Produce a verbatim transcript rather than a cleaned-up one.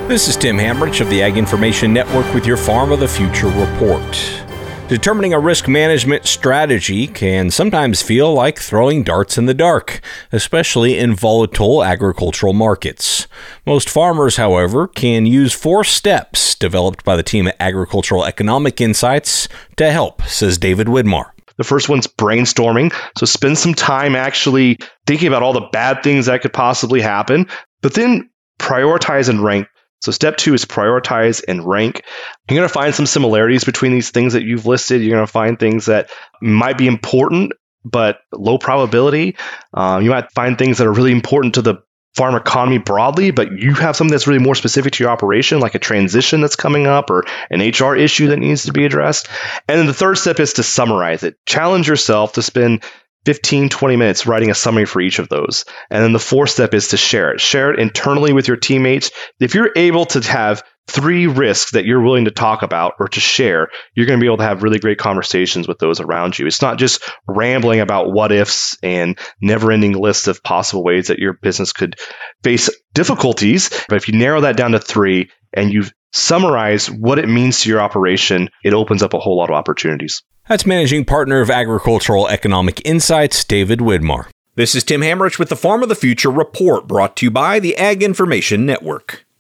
This is Tim Hamrich of the Ag Information Network with your Farm of the Future report. Determining a risk management strategy can sometimes feel like throwing darts in the dark, especially in volatile agricultural markets. Most farmers, however, can use four steps developed by the team at Agricultural Economic Insights to help, says David Widmar. The first one's brainstorming. So spend some time actually thinking about all the bad things that could possibly happen, but then prioritize and rank. So step two is prioritize and rank. You're going to find some similarities between these things that you've listed. You're going to find things that might be important, but low probability. Um, you might find things that are really important to the farm economy broadly, but you have something that's really more specific to your operation, like a transition that's coming up or an H R issue that needs to be addressed. And then the third step is to summarize it. Challenge yourself to spend fifteen, twenty minutes writing a summary for each of those. And then the fourth step is to share it. Share it internally with your teammates. If you're able to have three risks that you're willing to talk about or to share, you're going to be able to have really great conversations with those around you. It's not just rambling about what ifs and never-ending lists of possible ways that your business could face difficulties. But if you narrow that down to three and you summarize what it means to your operation, it opens up a whole lot of opportunities. That's Managing Partner of Agricultural Economic Insights, David Widmar. This is Tim Hamrich with the Farm of the Future report, brought to you by the Ag Information Network.